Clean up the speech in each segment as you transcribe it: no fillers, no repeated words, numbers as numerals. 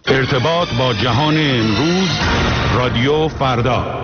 ارتباط با جهان امروز، رادیو فردا.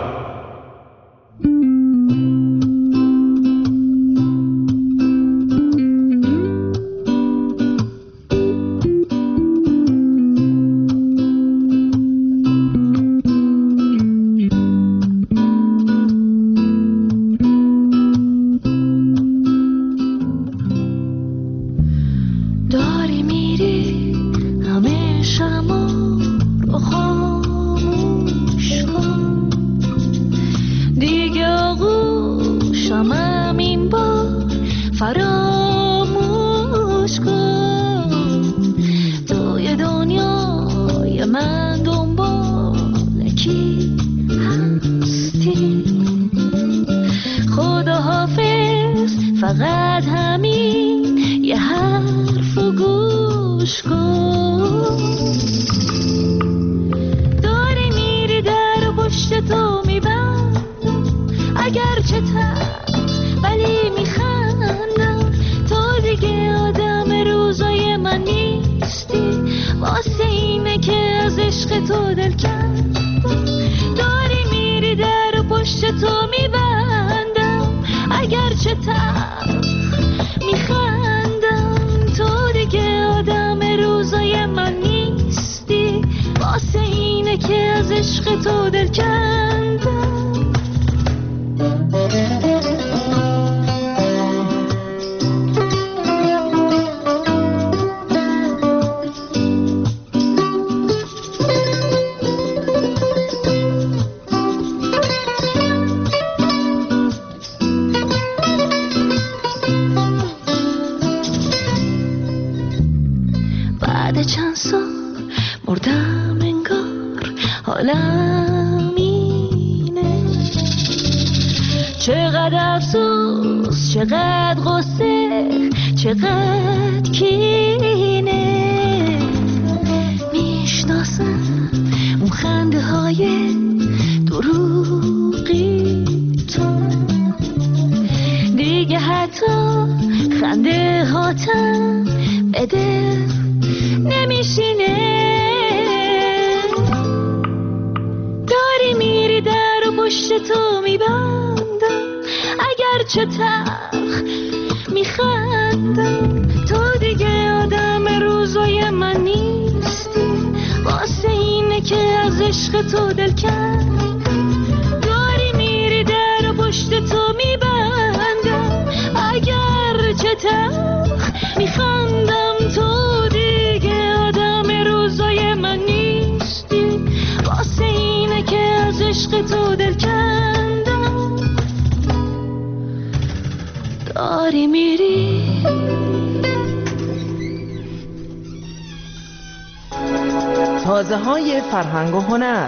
تازه‌های فرهنگ و هنر.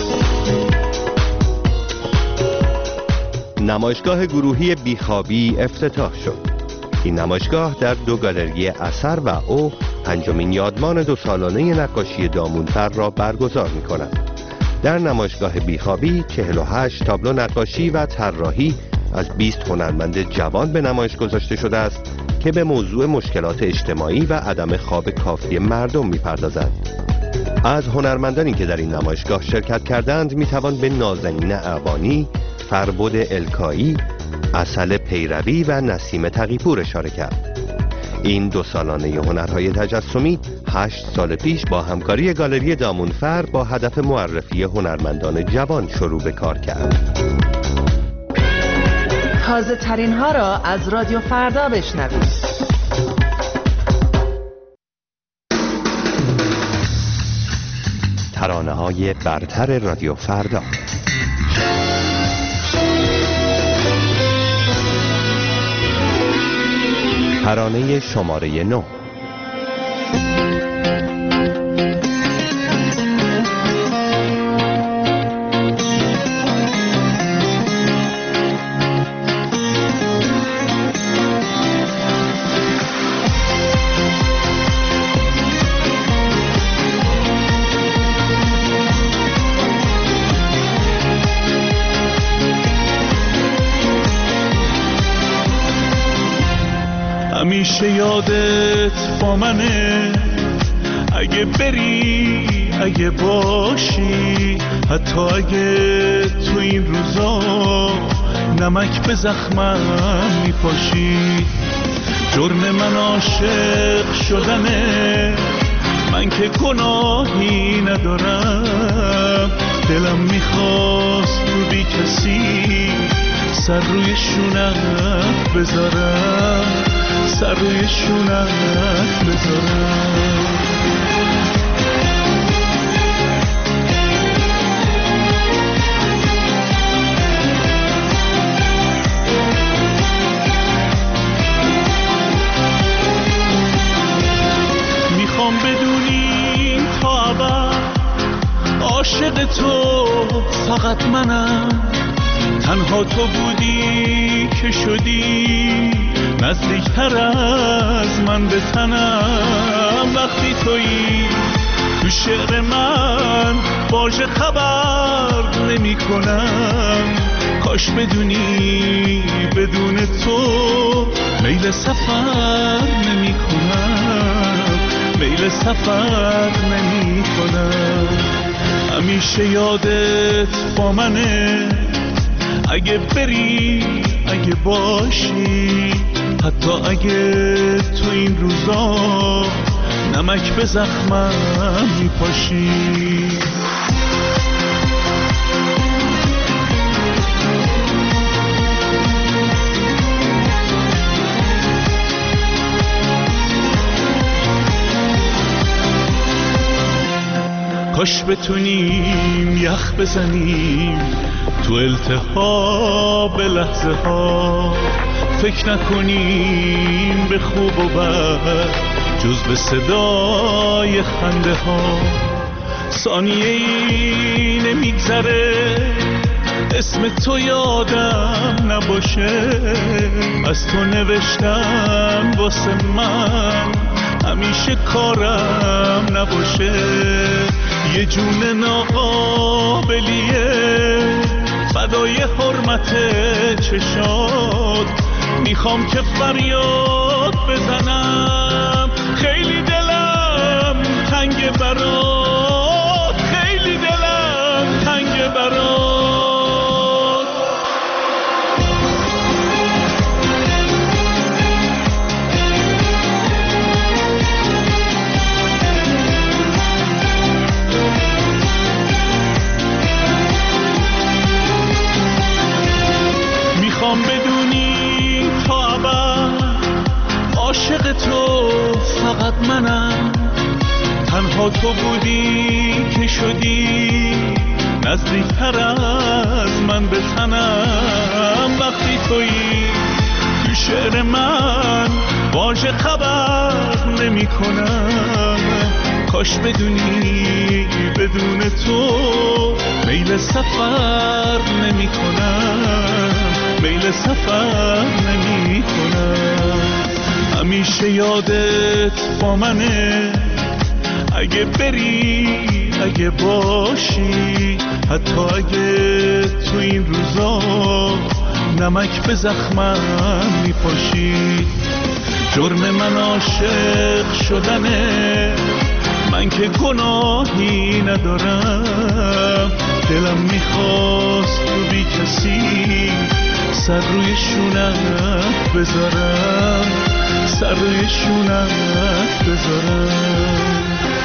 نمایشگاه گروهی بیخوابی افتتاح شد. این نمایشگاه در دو گالری اثر و او پنجمین یادمان 2 سالانه نقاشی دامونفر را برگزار می‌کند. در نمایشگاه بیخوابی 48 تابلو نقاشی و طراحی از 20 هنرمند جوان به نمایش گذاشته شده است که به موضوع مشکلات اجتماعی و عدم خواب کافی مردم می‌پردازند. از هنرمندانی که در این نمایشگاه شرکت کردند میتوان به نازنین اعوانی، فربد الکایی، عسل پیروی و نسیم تقی‌پور اشاره کرد. این 2 سالانه هنرهای تجسمی 8 سال پیش با همکاری گالری دامونفر با هدف معرفی هنرمندان جوان شروع به کار کرد. تازه ترین ها را از رادیو فردا بشنوید. ترانه‌های برتر رادیو فردا. ترانه شماره 9. همیشه یادت با منه، اگه بری اگه باشی، حتی اگه تو این روزا نمک به زخمم میپاشی. جرم من عاشق شدنه، من که گناهی ندارم. دلم میخواست تو بی کسی سر روی شونت بذارم، سر روی شونت بذارم. میخوام بدونی تا ابد عاشق تو فقط منم. تنها تو بودی که شدی نزدیکتر از من به تنم. وقتی تویی تو شعر من واژه خبر نمی کنم. کاش بدونی بدون تو میل سفر نمی کنم، میل سفر نمی کنم. همیشه یادت با منه، اگه بری اگه باشی، حتی اگه تو این روزا نمک به زخمم میپاشی. کاش بتونیم یخ بزنیم تو التهاب لحظه ها، فکر نکنیم به خوب و بد جز به صدای خنده ها. ثانیه ای نمیگذره اسم تو یادم نباشه. از تو نوشتم واسه من همیشه کارم نباشه. یه جون ناقابلیه فدای حرمت چشات. میخوام که فریاد بزنم، خیلی دلم تنگ برات، خیلی دلم تنگ برات. میخوام بدونی تا ابد عاشق تو فقط منم. تنها تو بودی که شدی نزدیکتر از من به تنم. وقتی تویی تو شعر من واژه خبر نمی کنم. کاش بدونی بدون تو میل سفر نمی کنم، میل سفر نمی کنم. همیشه یادت با منه، اگه بری اگه باشی، حتی اگه تو این روزا نمک به زخمم میپاشی. جرم من عاشق شدنه، من که گناهی ندارم. دلم میخواست تو بی کسی سر روی شونت بذارم، سر روی شونت بذارم.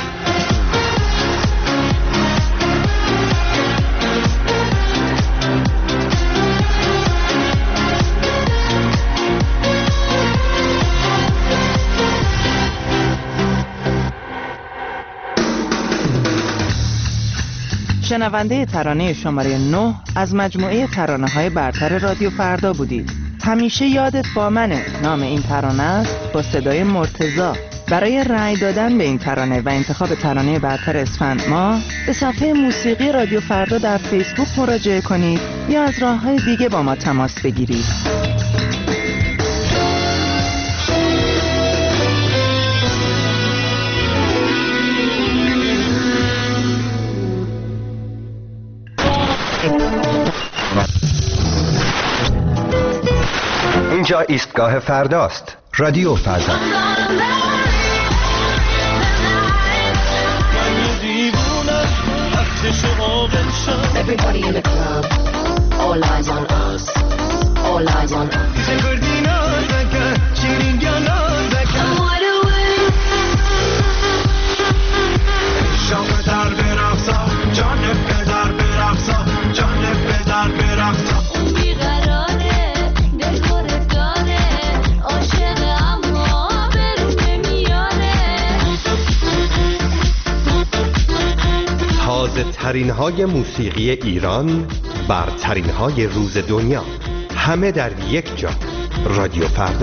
شنونده ترانه شماره 9 از مجموعه ترانه‌های برتر رادیو فردا بودید. همیشه یادت با منه نام این ترانه است، با صدای مرتضی. برای رأی دادن به این ترانه و انتخاب ترانه برتر اسفند ماه به صفحه موسیقی رادیو فردا در فیسبوک مراجعه کنید یا از راه‌های دیگه با ما تماس بگیرید. اینجا ایستگاه فرداست. رادیو فردا. من دیوونه Everybody in the club, all eyes on us, all eyes on us. I'm wide awake. شام در برقصا جان پدر برقصا جان پدر برقصا اون بیقراره دل گرفتاره عاشق اما برون نمیاره. تازه ترین های موسیقی ایران، برترین های روز دنیا، همه در یک جا. رادیو فردا.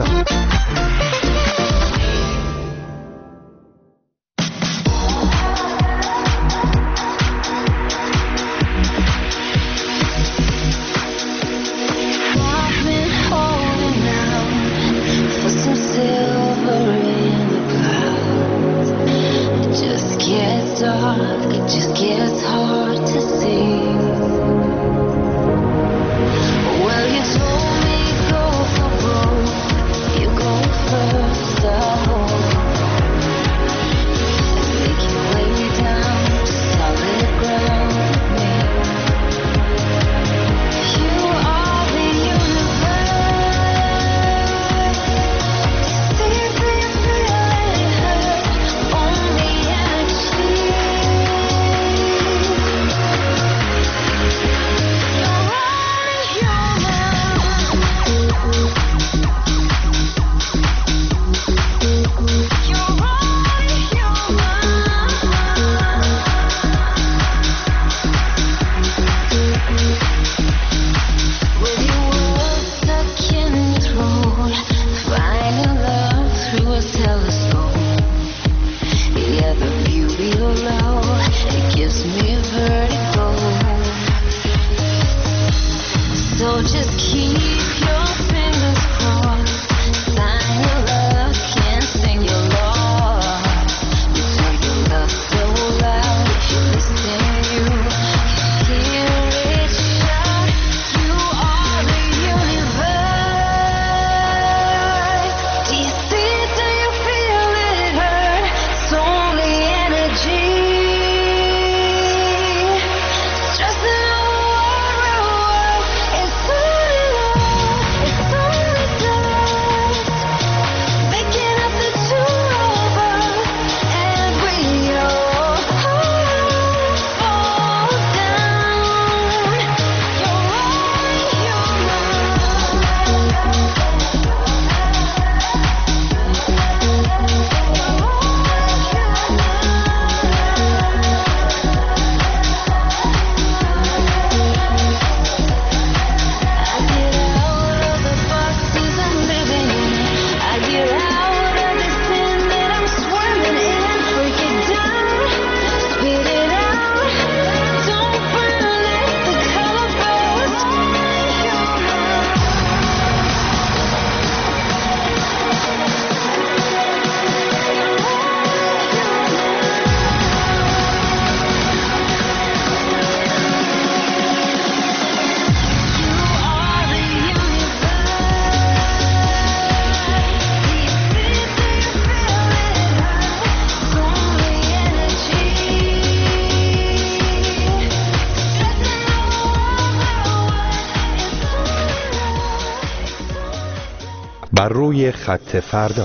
بر روی خط فردا.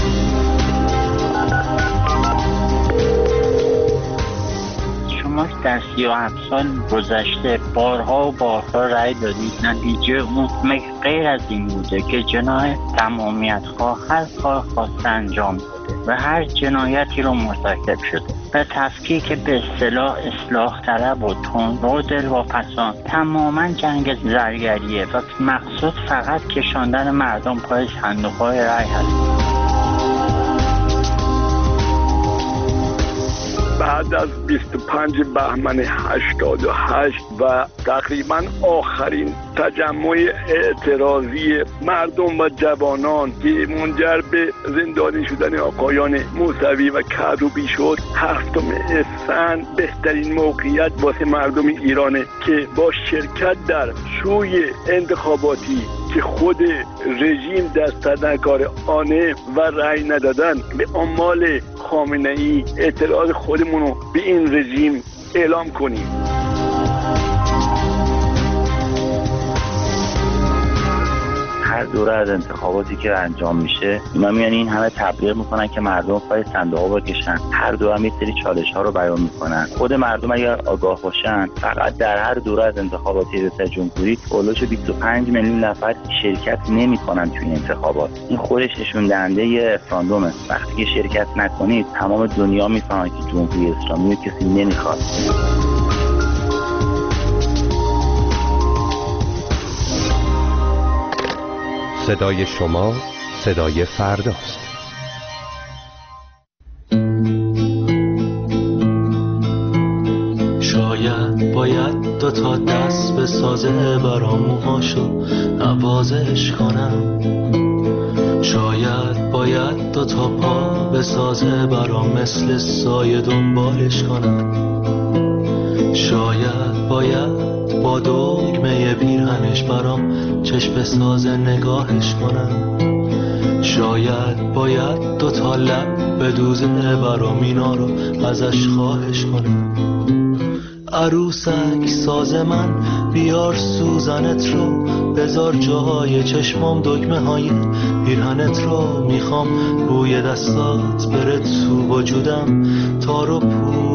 شما در 37 سال گذشته بارها و بارها رأی دادید، نتیجه اون غیر از این بوده که جنایت تمامیت خواه هر کار خواسته انجام داده و هر جنایتی رو مرتکب شده و تفکیک به اصلاح طلب و تند و دلواپسان تماما جنگ زرگریه و مقصود فقط کشاندن مردم پای صندوق‌های رأی هست. بعد از 25 بهمن 88 و تقریبا آخرین تجمع اعتراضی مردم و جوانان که منجر به زندانی شدن آقایان موسوی و کروبی شد، 7 اسفند بهترین موقعیت واسه مردم ایرانه که با شرکت در شوی انتخاباتی که خود رژیم دست در کار آنه و رأی ندادن به آمال خامنه‌ای اعتراض خودمونو به این رژیم اعلام کنیم. هر دوره از انتخاباتی که انجام میشه اینا میان این همه تبلیغ میکنن که مردم پای صندوق بکشن، هر دوره هم یه سری چالش ها رو بیان میکنن. خود مردم اگر آگاه باشن فقط در هر دوره از انتخابات ریاست جمهوری اولش 25 میلیون نفر شرکت نمیکنن توی انتخابات. این خودش نشون دهنده یه رفراندومه. وقتی که شرکت نکنید تمام دنیا میفهمن که جمهوری اسلامی رو کسی نمیخواد. صدای شما صدای فرداست. شاید باید 2 تا دست به سازه برام موهاشو نوازش کنم، شاید باید 2 تا پا به سازه برام مثل سایه دنبالش کنم، شاید باید با دگمه پیرهنش برام چشم سازه نگاهش کنم، شاید باید 2 تا لب بدوزه برام اینا رو ازش خواهش کنم. عروسک ساز من بیار سوزنت رو، بذار جاهای چشمام دگمه های پیرهنت رو، میخوام بوی دستات بره تو وجودم تار و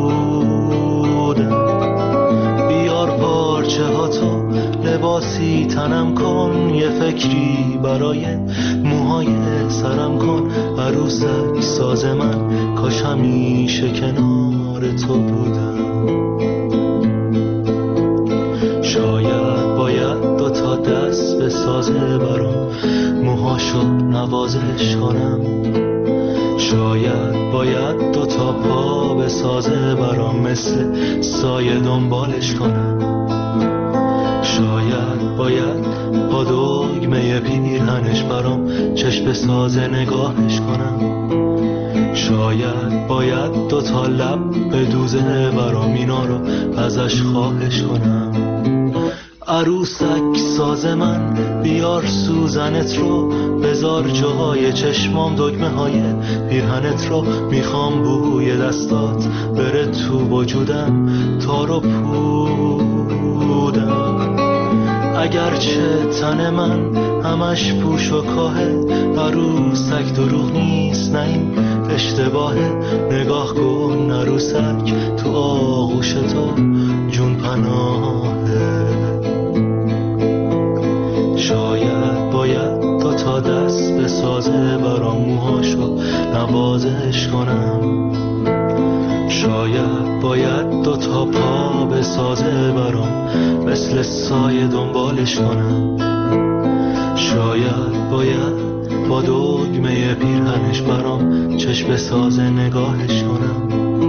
پودم. بیار پارچه ها تو لباسی تنم کن، یه فکری برای موهای سرم کن. عروسک ساز من کاش همیشه کنار تو بودم. شاید باید 2 تا دست به سازه برام موهاشو نوازش کنم، شاید باید 2 تا پا به سازه برام مثل سایه دنبالش کنم، شاید باید با دگمه پیرهنش برام چشم سازه نگاهش کنم، شاید باید 2 تا لب بدوزه برام اینا رو ازش خواهش کنم. عروسک ساز من بیار سوزنت رو، بذار جاهای چشمام دگمه های پیرهنت رو، میخوام بوی دستات بره تو وجودم تار و پودم. اگرچه تن من همش پوش و کاهه، عروسک دروغ نیست نه این اشتباهه. نگاه کن عروسک تو آغوش تو جون پناهه. شاید باید 2 تا دست به سازه برام موهاشو نوازش کنم، شاید باید 2 تا پا به سازه برام مثل سایه دنبالش کنم، شاید باید با دگمه پیرهنش برام چشم سازه نگاهش کنم،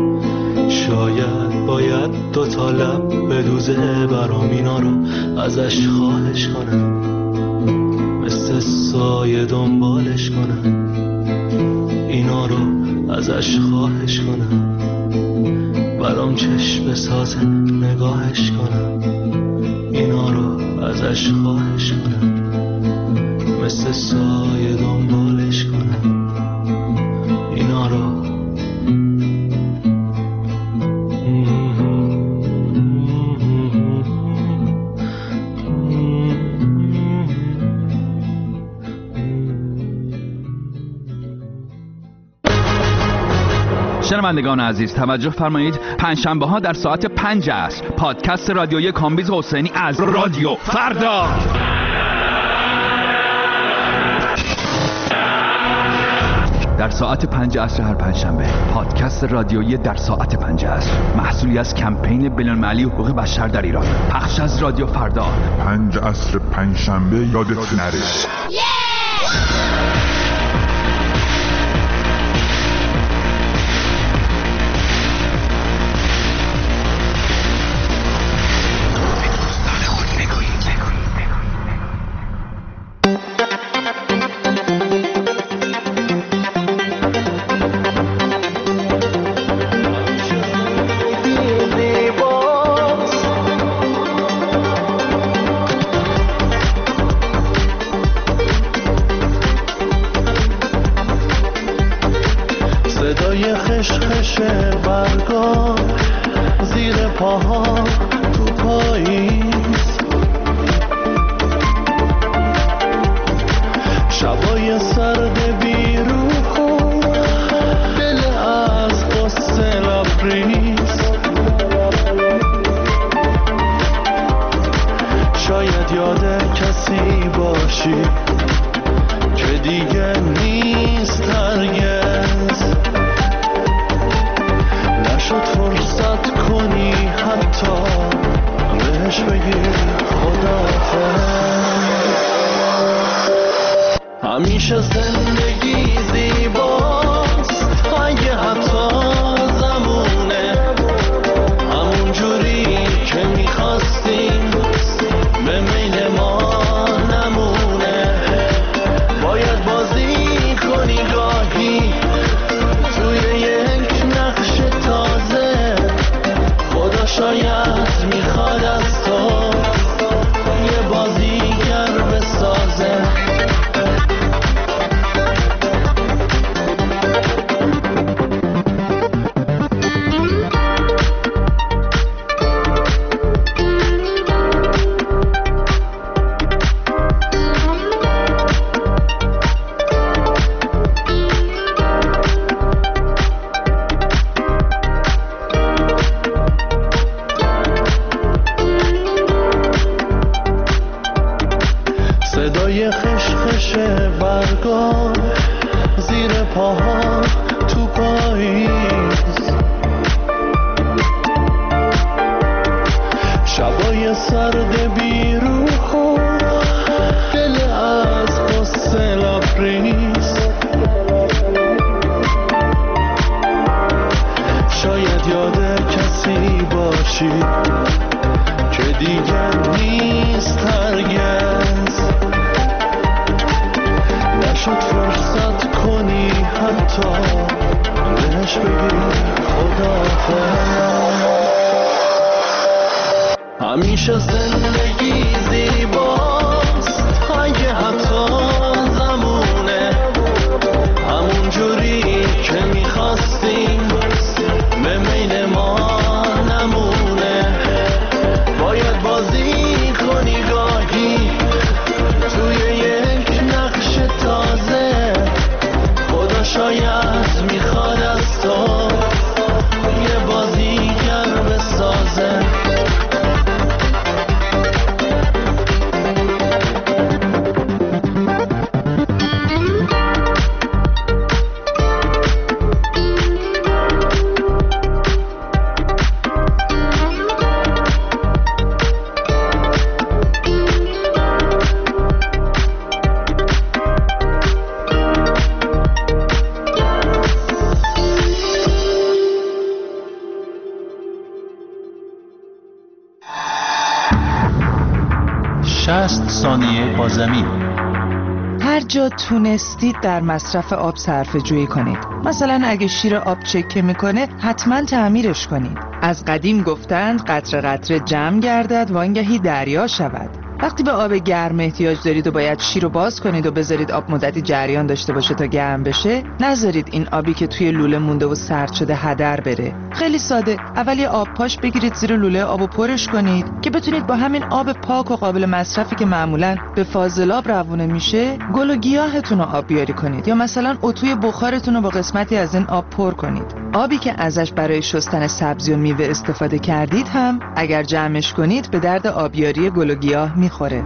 شاید باید 2 تا لب بدوزه برام اینا رو ازش خواهش کنم، مثل سایه دنبالش کنم، اینا رو ازش خواهش کنم، برام چشم سازه نگاهش کنم، اینا رو ازش خواهش کنم، مثل سایه دنبالش کنم، اینا رو. شنوندگان عزیز توجه فرمایید، پنجشنبه ها در ساعت 5 عصر پادکست رادیویی کامبیز حسینی از رادیو فردا. در ساعت 5 عصر هر پنجشنبه پادکست رادیویی در ساعت 5 عصر، محصولی از کمپین بین‌المللی حقوق بشر در ایران، پخش از رادیو فردا. 5 عصر پنجشنبه یادت نره. باشی که دیگه نیست هرگز، نشد فرصت کنی حتی بهش بگی خداحافظ. همیشه زندگی زیباست اگه حتی زمونه همون جوری که میخواستیم به میل ما نمونه. باید بازی کنی گاهی توی یک نقش تازه، خدا شاید میخواد از تو یه بازیگر بسازه. صدای خشخش برگا زیر پاها تو پاییز، شبای سرد بیروح و دل از قصه لبریز. شاید یاد کسی باشی که دیگه نیست هرگز، نشد فرصت کنی حتی بهش بگی خداحافظ. همیشه زندگی زیباست اگه حتی زمونه همون جوری که میخواستیم به میل ما نمونه. باید بازی کنی گاهی توی یک نقش تازه، خدا شاید میخواد از تو یه بازیگر بسازه. ثانیه با زمین. هر جا تونستید در مصرف آب صرفه جویی کنید. مثلا اگه شیر آب چکه میکنه حتما تعمیرش کنید. از قدیم گفتند قطره قطره جمع گردد وانگهی دریا شود. وقتی به آب گرم احتیاج دارید و باید شیر رو باز کنید و بذارید آب مدتی جریان داشته باشه تا گرم بشه، نذارید این آبی که توی لوله مونده و سرد شده هدر بره. خیلی ساده، اول یه آب پاش بگیرید زیر لوله آبو پرش کنید که بتونید با همین آب پاک و قابل مصرفی که معمولاً به فاضلاب روونه میشه گل و گیاهتون رو آبیاری کنید، یا مثلا اتوی بخارتون رو با قسمتی از این آب پر کنید. آبی که ازش برای شستن سبزی و میوه استفاده کردید هم اگر جمعش کنید به درد آبیاری گل و گیاه میخوره.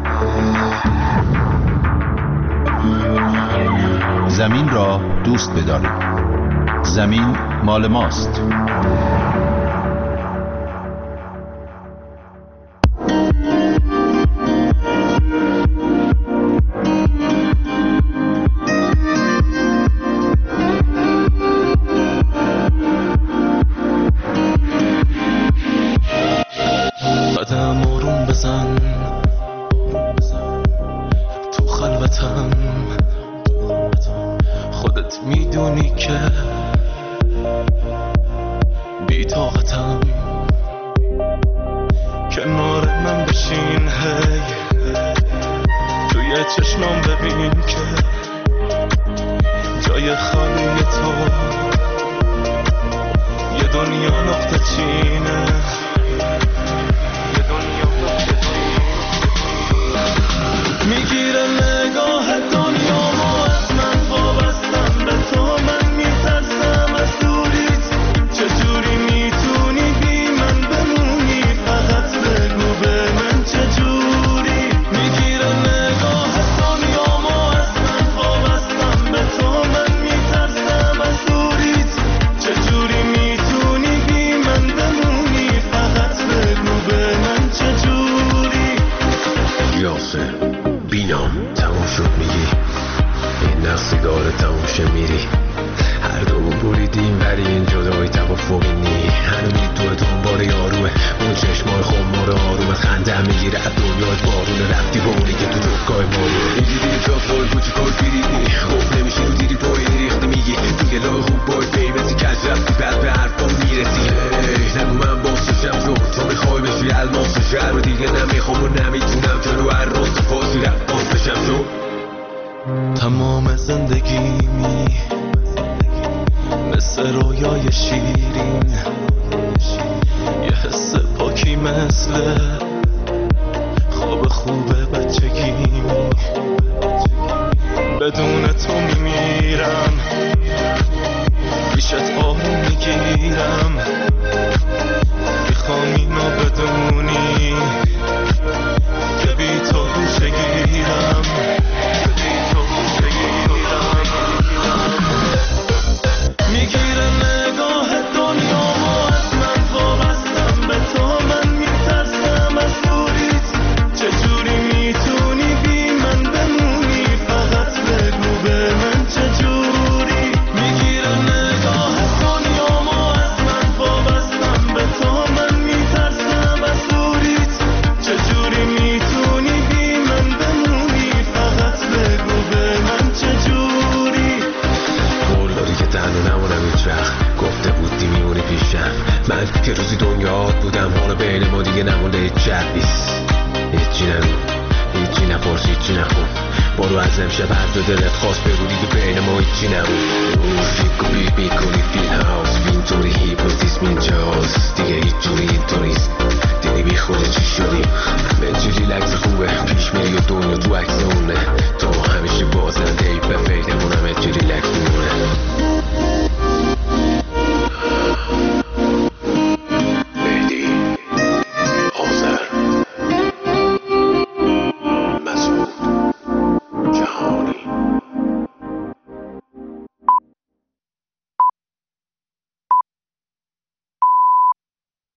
زمین را دوست بدارید. زمین مال ماست. قدم آروم بزن تو خلوتم، خودت میدونی که بی طاقتم. کنار من بشین هی توی چشمام ببین که جای خالی تو یه دنیا نقطه چینه، یه دنیا نقطه چینه. میگیره نگاه دنیامو از من، وابستم به تو، من میترسم از دوریت. چجوری میتونی بی من بمونی؟ فقط بگو به من چجوری. میگیره نگاه دنیا زندگیمی مثل رویای شیرین، یه حس پاکی مثل خواب خوبه بچگیمی. بدون تو میمیرم، پیشت آروم میگیرم، میخوام اینو بدونی که بی تو چگیرم، میگیره نگاه دنیا و از من وابستم به تو، من میترسم از دوریت، چجوری میتونی بی من بمونی، فقط بگو به من چجوری. میگیره نگاه دنیا و از من وابستم به تو، من میترسم از دوریت، چجوری میتونی بی من بمونی، فقط بگو به من چجوری. قول داری که تنها نمونم هیچ وقت، گفته بودی میمونی پیشم، من که روزی دنیات بودم، حالا بین ما دیگه نمونده هیچ شبیست. هیچی نگو، هیچی نپرس، هیچی نخون، برو از امشب هر دو دلت خواست بگو دیگه بین ما هیچی نبود. فکر و بیر میکنی فیل هاوس، اینطوری هیپنوتیزم اینجاست، دیگه هیچ جوری اینطوریست، دیدی بی خوده چی شدیم، همه چی ریلکس خوبه، پیش میری و دنیا تو عکس